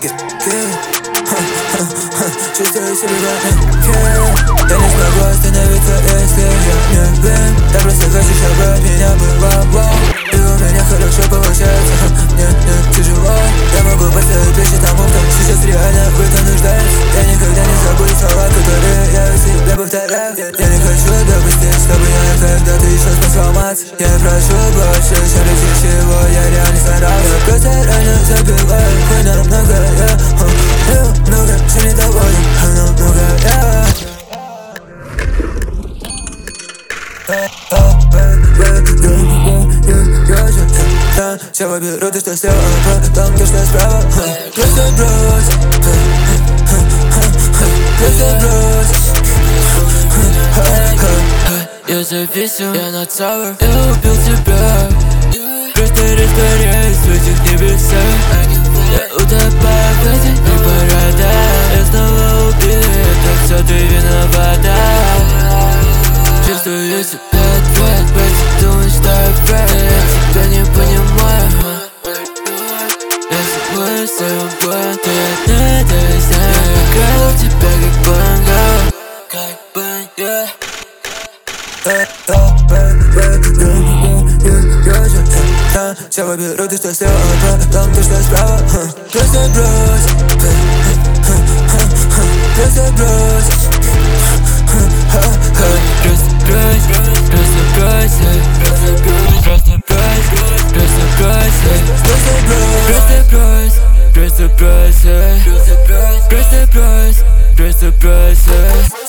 Чувствую себя в я не смогу остановиться, если я не блин. Я просто хочу, чтобы от меня было вау. И у меня хорошо получается, мне не тяжело. Я могу поставить плечи тому, кто сейчас реально в этом нуждается. Я никогда не забуду слова, которые я себе повторяю. Я не хочу допустить, чтобы я когда-то еще смог сломаться. Я прошу больше, чем лишь чего я реально старался. Я просто реально забиваю, хуй намного, много, все недоволен, намного, все выберу то, что слева, потом то, что справа. Просто брось, просто брось. Я зависел, я на цавр, я убил тебя. Просто растворяюсь в этих небесах. Я утопаю в этих непорядах. Я снова убит, так все ты виновата. Чувствую себя твой, думаешь, что я фред. Я тебя не понимаю. Я забыл своим боем, ты одна, я знаю. Я краду тебя как бонго. Все выберу то, что слева, потом то, что справа. Просто брось, просто брось. Просто брось, просто брось, просто брось, просто брось, просто брось, просто брось, просто брось, просто брось, просто брось.